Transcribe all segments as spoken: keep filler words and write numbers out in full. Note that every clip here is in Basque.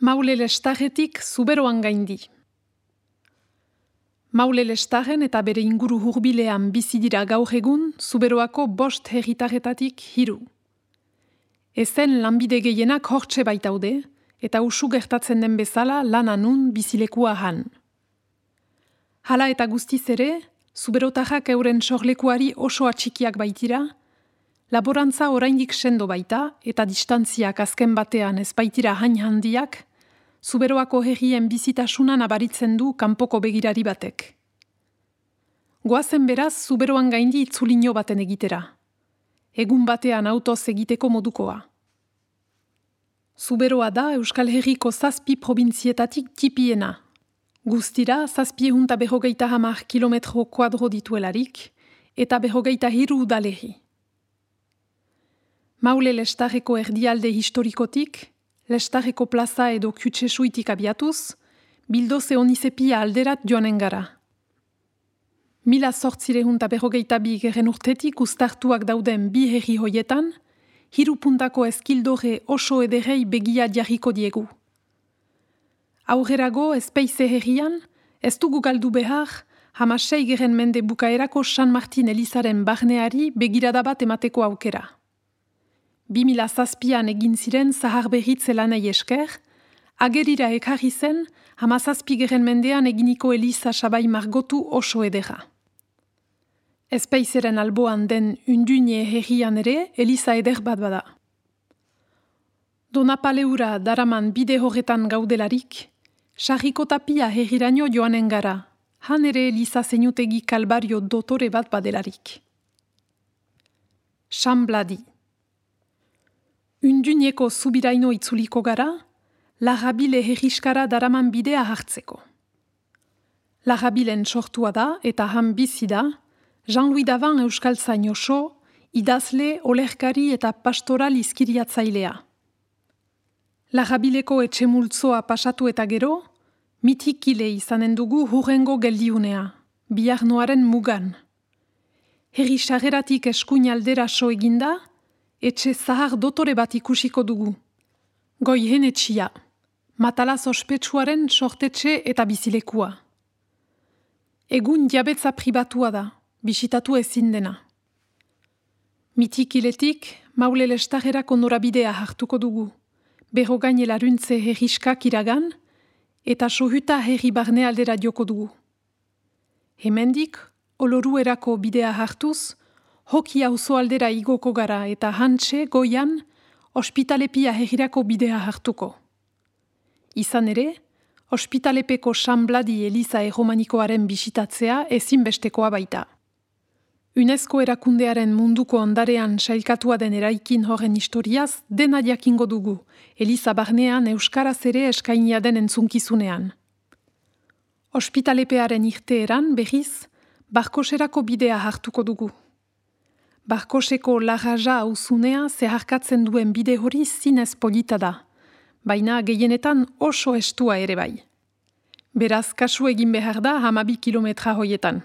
Maule Lestagetik Zuberoan gaindi. Maule Lestagen eta bere inguru hurbilean bizi dira gaur egun Zuberoako bost herritarretatik hiru. Ezen lanbide gehienak hortxe baitaude eta usu gertatzen den bezala lana nun bizilekua han. Hala eta guztiz ere, Zuberotarrak euren sorlekuari oso atxikiak baitira, laborantza oraindik sendo baita eta distantziak azken batean ez baitira hain handiak, Zuberoako herrien bizitasuna nabaritzen du kanpoko begirari batek. Goazen beraz Zuberoan gaindi itzulino baten egitera. Egun batean autoz egiteko modukoa. Zuberoa da Euskal Herriko zazpi probintzietatik tipiena. Guztira zazpiehunta berrogeita hamar kilometro kuadro dituelarik eta berrogeita hiru udalerri. Maule Lestarreko erdialde historikotik, Lestarreko plaza edo Kutxesuitik abiatuz, Bildoze Onizepia alderat joanen gara. Mila zortzirehunta berrogeita bi gerren urtetik uztartuak dauden bi herri hoietan, hiru puntako eskildore oso ederrei begia jarriko diegu. Aurrerago ezpeize herrian, ez dugu galdu behar, hamasei gerren mende bukaerako San Martin Elizaren barneari begirada bat emateko aukera. bi mila zazpian egin ziren zahar berritze lanei esker, agerira ekarri zen hamazazpi gerren mendean eginiko Eliza sabai margotu oso edera. Ezpeizeren alboan den Undune herrian ere Eliza eder bat bada. Donapaleura daraman bide horretan gaudelarik, Sarriko Tapia herriraino joanen gara, han ere Eliza zeinutegi kalbario dotore bat badelarik. Xambladi. Unduneko zubiraino itzuliko gara, Larrabile herriskara daraman bidea hartzeko. Larrabilen sortua da eta han bizi da, Jean-Louis Davan euskaltzain oso, idazle, olerkari eta pastoral izkiriatzailea. Larrabileko etxemultzoa pasatu eta gero, mitikile izanen dugu hurrengo geldiunea, biarnoaren mugan. Herri sarreratik eskuin aldera so eginda, etxe zahar dotore bat ikusiko dugu. Goihen etxia, matalaz ospetsuaren sortetxe eta bizilekua. Egun jabetza pribatua da, bisitatu ezin dena. Mitikiletik, Maule Lestarrerako norabidea hartuko dugu, berrogain elaruntze herriskak iragan, eta sohuta herri barne aldera joko dugu. Hemendik, Oloruerako bidea hartuz, Hoki auzo aldera igoko gara eta hantxe goian Ospitalepia herrirako bidea hartuko. Izan ere, Ospitalepeko Xambladi Eliza erromanikoaren bisitatzea ezinbestekoa baita. UNESCO erakundearen munduko ondarean sailkatua den eraikin horren historiaz dena jakingo dugu, Eliza barnean euskaraz ere eskainia den entzunkizunean. Ospitalepearen irteeran berriz, Barkoserako bidea hartuko dugu. Barkoseko Larraja auzunea zeharkatzen duen bide hori zinez polita da, baina gehienetan oso estua ere bai. Beraz, kasu egin behar da hamabi kilometra hoietan.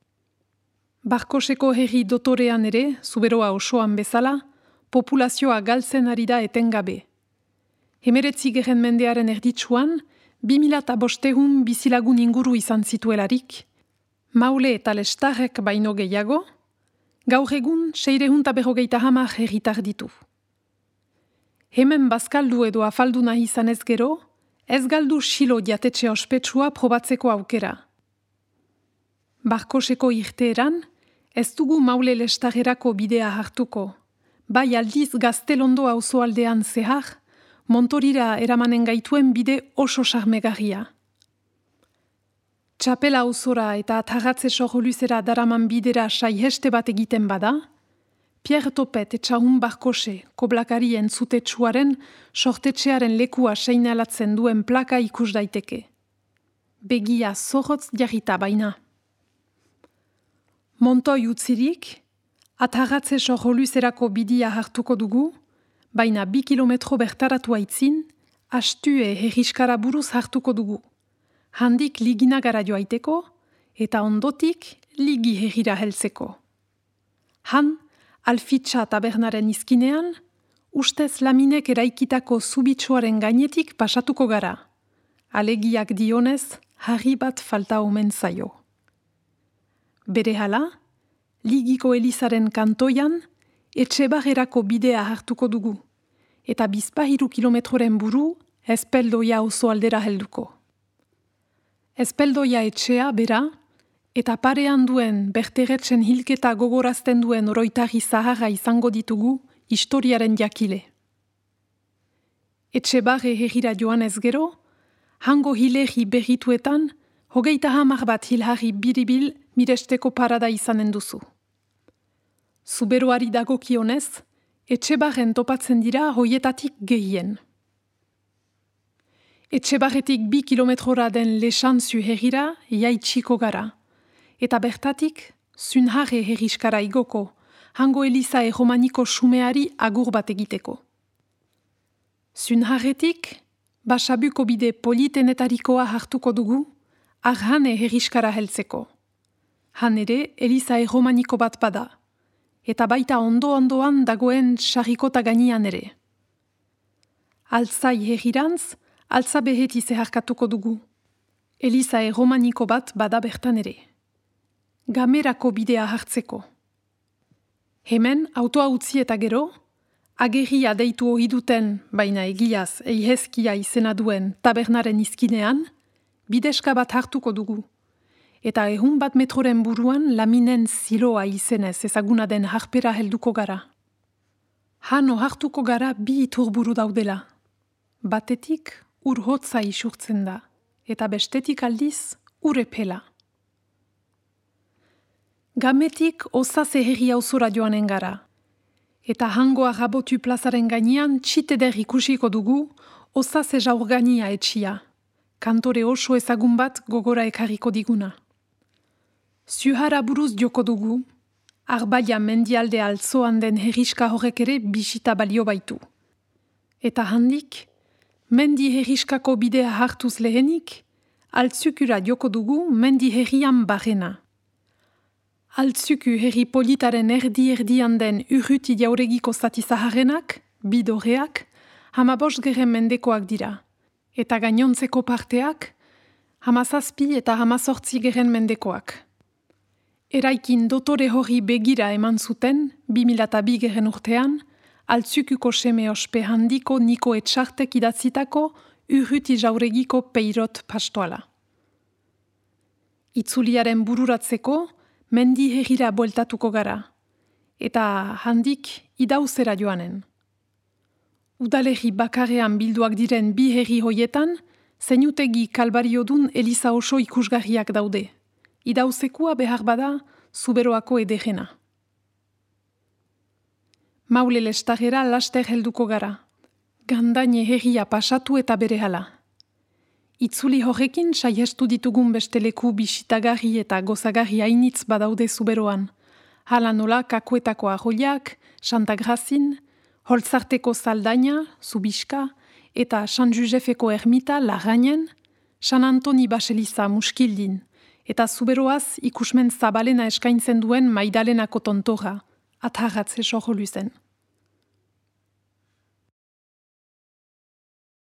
Barkoseko herri dotorean ere, Zuberoa osoan bezala, populazioa galtzen ari da etengabe. Hemeretzi gerren mendearen erditsuan, bi mila bostehun bizilagun inguru izan zituelarik, Maule eta Lestarrek baino gehiago, gaur egun seirehunta berrogeita hamar herritar ditu. Hemen bazkaldu edo afaldu nahi izanez gero, ez galdu Xilo jatetxe ospetsua probatzeko aukera. Barkoseko irteeran, ez dugu Maule Lestarrerako bidea hartuko, bai aldiz Gaztelondo auzoaldean zehar, Montorira eramanen gaituen bide oso sarmegarria. Txapela auzora eta Tarratze soroluzera daraman bidera saiheste bat egiten bada, Pierre Topet etxahun Barkose koblakari entzutetsuaren sortetxearen lekua seinalatzen duen plaka ikus daiteke. Begia zorrotz jarrita baina. Montoi utzirik, Atarratze soroluzerako bidia hartuko dugu, baina bi kilometro bertaratu aitzin, Astue herriskara buruz hartuko dugu. Handik ligina gara joaiteko, eta ondotik ligi herrira heltzeko. Han, Alfitxa tabernaren izkinean, ustez laminek eraikitako zubitsuaren gainetik pasatuko gara. Alegiak dionez, harri bat falta omen zaio. Berehala, Ligiko Elizaren kantoian, Etxebarrerako bidea hartuko dugu, eta bizpahiru kilometroren buru, Espeldoia oso aldera helduko. Espeldoia etxea bera, eta parean duen berteretzen hilketa gogorazten duen oroitari zaharra izango ditugu historiaren jakile. Etxebarre herrira joan ez gero, hango hilerri berrituetan, hogeita hamar bat hilharri biribil miresteko parada izanen duzu. Zuberoari dagokionez, Etxebarren topatzen dira hoietatik gehien. Etxebarretik bi kilometrora den Lexantzu herrira jaitsiko gara, eta bertatik Zunharre herriskara igoko, hango Eliza erromaniko sumeari agur bat egiteko. Zunharretik, Basabuko bide politenetarikoa hartuko dugu, Arhane herriskara heltzeko. Han ere Eliza erromaniko bat bada, eta baita ondo-ondoan dagoen sarrikota gainean ere. Altzai herrirantz, altza beheti zeharkatuko dugu. Eliza erromaniko bat bada bertan ere. Gamerako bidea hartzeko. Hemen, autoa utzi eta gero, agerria deitu hori duten, baina egiaz eihezkia izena duen tabernaren izkinean, bideska bat hartuko dugu. Eta ehun bat metroren buruan laminen ziloa izenez ezaguna den harpera helduko gara. Hano hartuko gara bi iturburu daudela. Batetik ur hotza isurtzen da, eta bestetik aldiz ur epela. Gametik Osaze herri auzora joanen gara, eta hangoa Rabotu plazaren gainean txiteder ikusiko dugu Osaze jaurgania etxia, kantore oso ezagun bat gogora ekarriko diguna. Zuhara buruz joko dugu, Arbaia mendialde altzoan den herriska horrek ere bisita balio baitu. Eta handik, mendi herriskako bidea hartuz lehenik, altzukura joko dugu mendi herrian barrena. Altzuku herri politaren erdi-erdian den urruti jauregiko zati zaharrenak, bidoreak, hamabost geren mendekoak dira, eta gainontzeko parteak, hamazazpi eta hamazortzi geren mendekoak. Eraikin dotore hori begira eman zuten, bi mila eta bi geren urtean, altzukuko seme ospe handiko Niko Etxartek idatzitako urruti jauregiko peirot pastoala. Itzuliaren bururatzeko, mendi herrira bueltatuko gara, eta handik idauzera joanen. Udalerri bakarrean bilduak diren bi herri hoietan, zeinutegi kalbariodun Eliza oso ikusgarriak daude. Idauzekua behar bada Zuberoako edegena. Maule lestarera laster helduko gara. Gandaine herria pasatu eta berehala. Itzuli horrekin saiestu ditugun beste leku bisitagarri eta gozagarri hainitz badaude Zuberoan. Hala nola Kakuetako arroiak, Santa Grazin, Holtzarteko Zaldaina, Zubiska, eta San Josefeko ermita Larrainen, San Antoni Baseliza Muskildin, eta Zuberoaz ikusmen zabalena eskaintzen duen Maidalenako tontora, atharratze soroluzen.